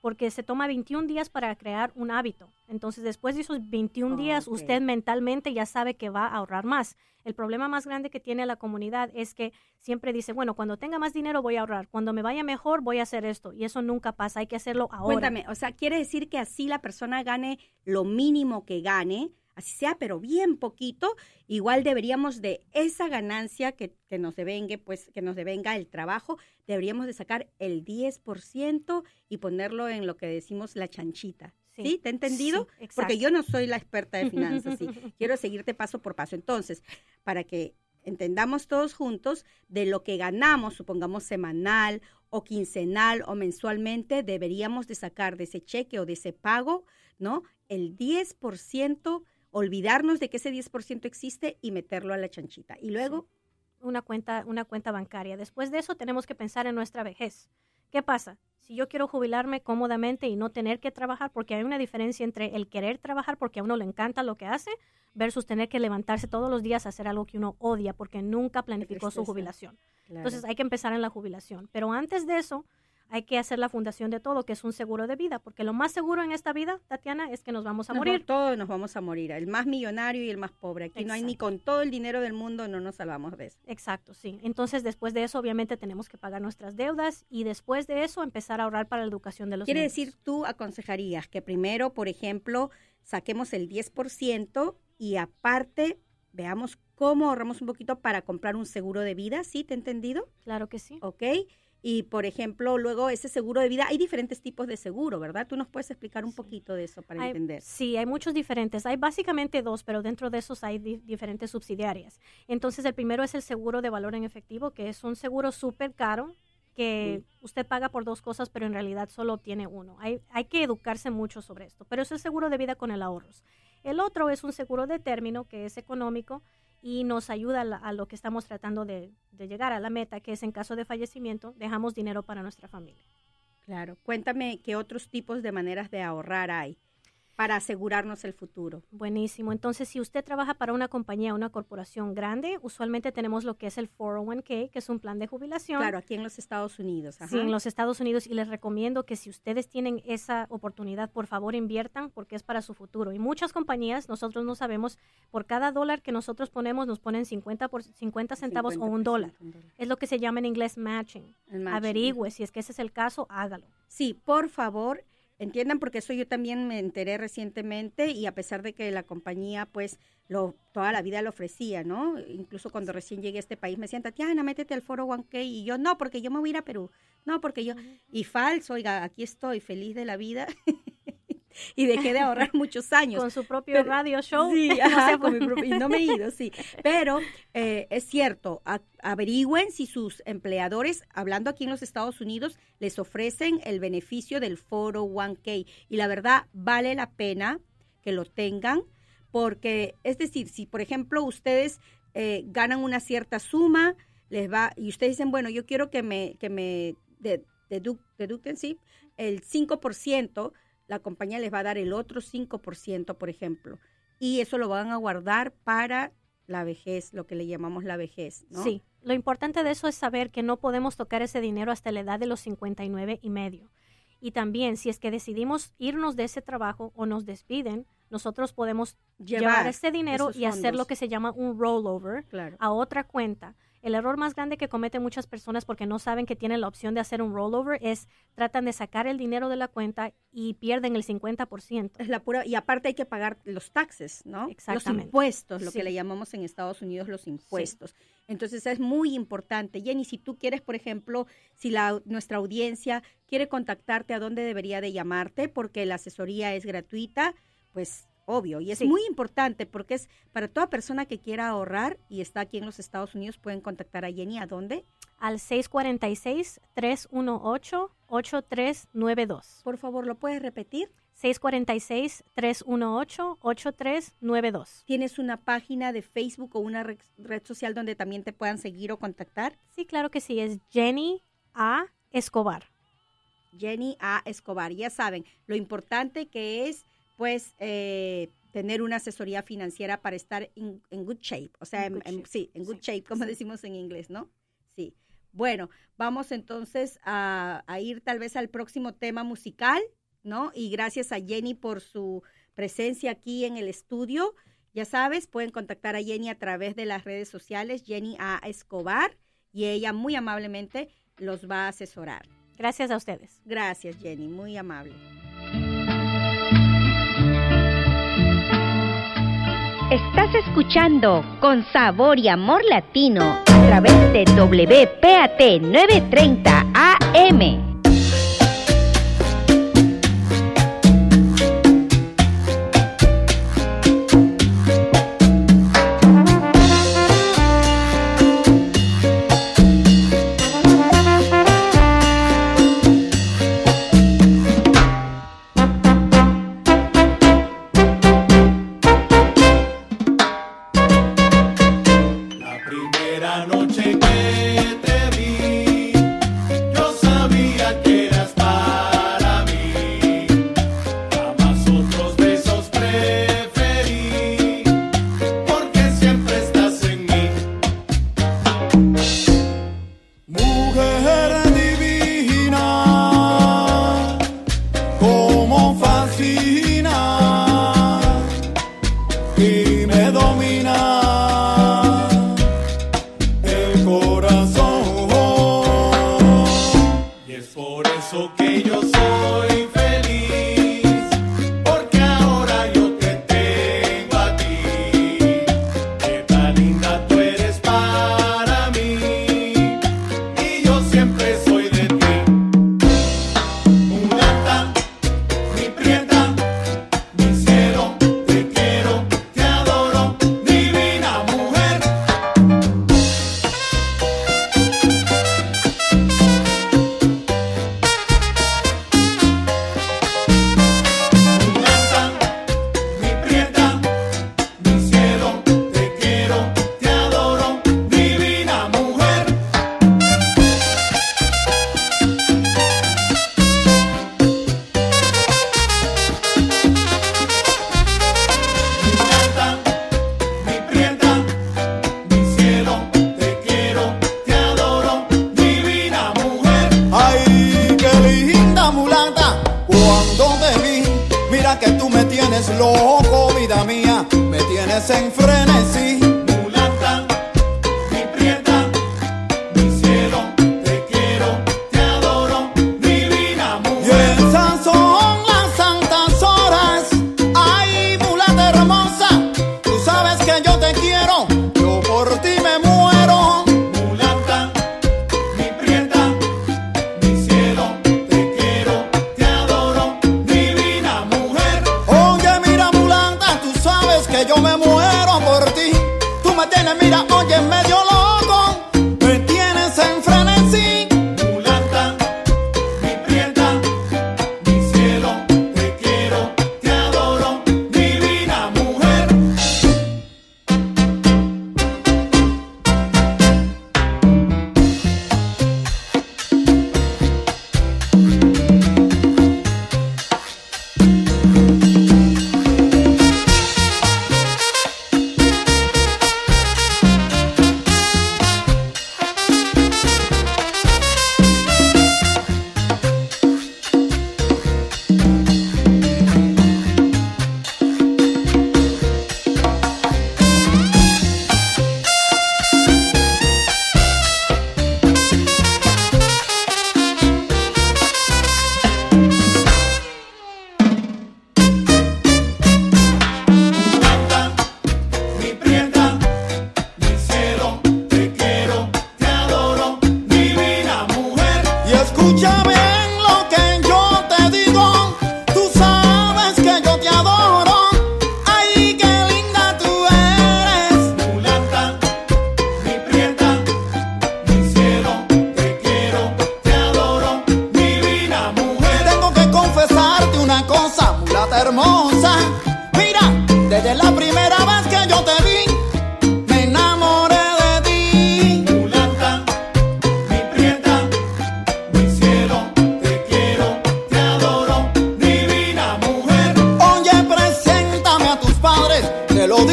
porque se toma veintiún días para crear un hábito. Entonces, después de esos veintiún Oh, días, ok. usted mentalmente ya sabe que va a ahorrar más. El problema más grande que tiene la comunidad es que siempre dice, bueno, cuando tenga más dinero voy a ahorrar, cuando me vaya mejor voy a hacer esto, y eso nunca pasa, hay que hacerlo ahora. Cuéntame, o sea, quiere decir que así la persona gane lo mínimo que gane, así sea, pero bien poquito, igual deberíamos de esa ganancia que, que nos devengue, pues que nos devenga el trabajo, deberíamos de sacar el diez por ciento y ponerlo en lo que decimos la chanchita. ¿Sí? Sí. ¿Te he entendido? Sí, exacto. Porque yo no soy la experta de finanzas, sí. Quiero seguirte paso por paso. Entonces, para que entendamos todos juntos, de lo que ganamos, supongamos semanal o quincenal o mensualmente, deberíamos de sacar de ese cheque o de ese pago, ¿no? El diez por ciento, olvidarnos de que ese diez por ciento existe y meterlo a la chanchita. Y luego, una cuenta, una cuenta bancaria. Después de eso tenemos que pensar en nuestra vejez. ¿Qué pasa? Si yo quiero jubilarme cómodamente y no tener que trabajar, porque hay una diferencia entre el querer trabajar porque a uno le encanta lo que hace versus tener que levantarse todos los días a hacer algo que uno odia porque nunca planificó su tristeza. jubilación. claro. Entonces hay que empezar en la jubilación. Pero antes de eso hay que hacer la fundación de todo, que es un seguro de vida, porque lo más seguro en esta vida, Tatiana, es que nos vamos a Nos morir. va- Todos nos vamos a morir, el más millonario y el más pobre. Aquí no hay ni Exacto. con todo el dinero del mundo, no nos salvamos de eso. Exacto, sí. Entonces, después de eso, obviamente, tenemos que pagar nuestras deudas y después de eso, empezar a ahorrar para la educación de los Quiere niños. decir, tú aconsejarías que primero, por ejemplo, saquemos el diez por ciento y aparte veamos cómo ahorramos un poquito para comprar un seguro de vida, ¿sí? ¿Te he entendido? Claro que sí. ¿Ok? Y, por ejemplo, luego ese seguro de vida, hay diferentes tipos de seguro, ¿verdad? ¿Tú nos puedes explicar un Sí. poquito de eso para Hay- entender? Sí, hay muchos diferentes. Hay básicamente dos, pero dentro de esos hay di- diferentes subsidiarias. Entonces, el primero es el seguro de valor en efectivo, que es un seguro súper caro que usted paga por dos cosas, pero en realidad solo obtiene uno. Hay, hay que educarse mucho sobre esto, pero es el seguro de vida con el ahorros. El otro es un seguro de término, que es económico y nos ayuda a, la- a lo que estamos tratando de, de llegar a la meta, que es en caso de fallecimiento, dejamos dinero para nuestra familia. Claro. Cuéntame qué otros tipos de maneras de ahorrar hay para asegurarnos el futuro. Buenísimo. Entonces, si usted trabaja para una compañía, una corporación grande, usualmente tenemos lo que es el cuatro oh one k, que es un plan de jubilación. Claro, aquí en los Estados Unidos. Ajá. Sí, en los Estados Unidos, y les recomiendo que si ustedes tienen esa oportunidad, por favor inviertan porque es para su futuro. Y muchas compañías, nosotros no sabemos, por cada dólar que nosotros ponemos, nos ponen cincuenta, por, cincuenta centavos o un dólar. un dólar. Es lo que se llama en inglés matching. El matching. Averigüe, si es que ese es el caso, hágalo. Sí, por favor, entiendan porque eso yo también me enteré recientemente y a pesar de que la compañía pues lo toda la vida lo ofrecía, ¿no? Incluso cuando recién llegué a este país me decían, Tatiana, métete al cuatro oh one k y yo, no, porque yo me voy a ir a Perú, no, porque yo, y falso, oiga, aquí estoy feliz de la vida y dejé de ahorrar muchos años. Con su propio Pero- radio show. Sí, No ajá, sé, con mi propio- y no me he ido, sí. Pero eh, es cierto, a- averigüen si sus empleadores, hablando aquí en los Estados Unidos, les ofrecen el beneficio del cuatro oh one k. Y la verdad, vale la pena que lo tengan, porque, es decir, si por ejemplo ustedes eh, ganan una cierta suma, les va, y ustedes dicen, bueno, yo quiero que me, que me de- deduc- deducten, sí, el cinco por ciento, la compañía les va a dar el otro cinco por ciento, por ejemplo, y eso lo van a guardar para la vejez, lo que le llamamos la vejez, ¿no? Sí, lo importante de eso es saber que no podemos tocar ese dinero hasta la edad de los cincuenta y nueve y medio. Y también, si es que decidimos irnos de ese trabajo o nos despiden, nosotros podemos llevar, Llevar ese dinero esos y hacer fondos. lo que se llama un rollover Claro. a otra cuenta. El error más grande que cometen muchas personas porque no saben que tienen la opción de hacer un rollover es tratan de sacar el dinero de la cuenta y pierden el cincuenta por ciento. Es la pura, y aparte hay que pagar los taxes, ¿no? Exactamente. Los impuestos, lo Sí. que le llamamos en Estados Unidos los impuestos. Entonces es muy importante. Jenny, si tú quieres, por ejemplo, si la, nuestra audiencia quiere contactarte, ¿a dónde debería de llamarte? Porque la asesoría es gratuita, pues obvio. Y es Sí. muy importante porque es para toda persona que quiera ahorrar y está aquí en los Estados Unidos, pueden contactar a Jenny. ¿A dónde? Al seis cuatro seis, tres uno ocho, ocho tres nueve dos. Por favor, ¿lo puedes repetir? seis cuatro seis, tres uno ocho, ocho tres nueve dos. ¿Tienes una página de Facebook o una re- red social donde también te puedan seguir o contactar? Sí, claro que sí, es Jenny A. Escobar. Jenny A. Escobar. Ya saben, lo importante que es, pues, eh, tener una asesoría financiera para estar en, en good shape. O sea, In en, good en- shape. sí, en good Sí, shape, como sí. decimos en inglés, ¿no? Sí. Bueno, vamos entonces a, a ir tal vez al próximo tema musical, ¿no? Y gracias a Jenny por su presencia aquí en el estudio. Ya sabes, pueden contactar a Jenny a través de las redes sociales, Jenny A. Escobar, y ella muy amablemente los va a asesorar. Gracias a ustedes. Gracias, Jenny, muy amable. Estás escuchando Con Sabor y Amor Latino a través de W P A T novecientos treinta A M.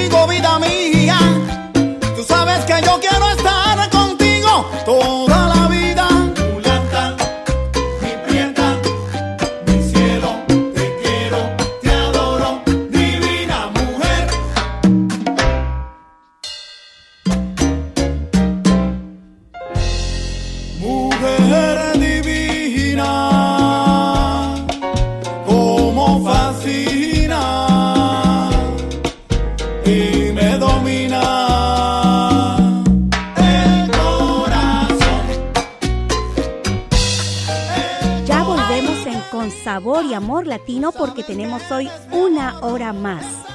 Toda la vida. con sabor y amor latino porque tenemos hoy una hora más.